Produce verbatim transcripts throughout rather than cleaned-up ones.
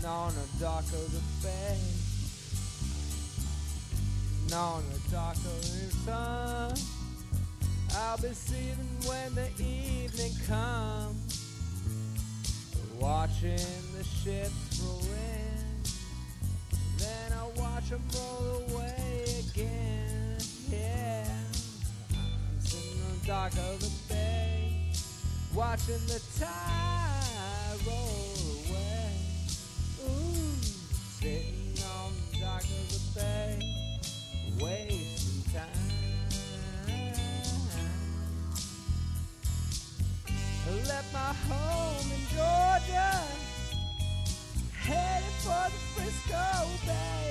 on the dock of the bay, on the dock of the sun. I'll be sitting when the evening comes, watching the ships roll in. Then I'll watch them roll away again. Yeah, I'm sitting on the dock of the bay, watching the tide roll away. Ooh, sitting on the dock of the bay, wasting time. I left my home in Georgia, headed for the Frisco Bay.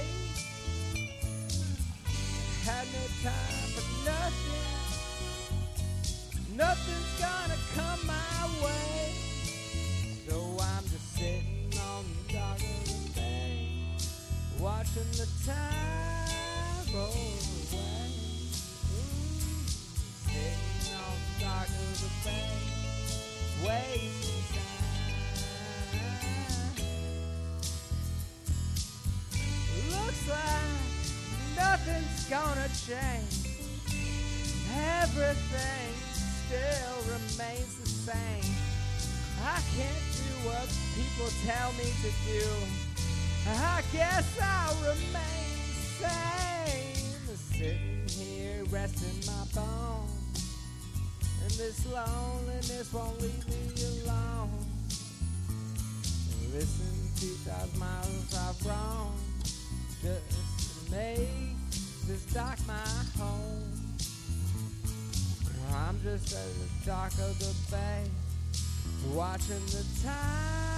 Had no time for nothing, nothing's gonna come my way. So I'm just sitting on the dock of the bay, watching the tide roll away. Ooh, sitting on the dock of the bay, wasting time. Looks like nothing's gonna change. Everything still remains the same. I can't do what people tell me to do. I guess I'll remain the same. Sitting here resting my bones, and this loneliness won't leave me alone. Listen, two thousand miles I've roamed just to make this dock my home. I'm just at the dock of the bay, watching the tide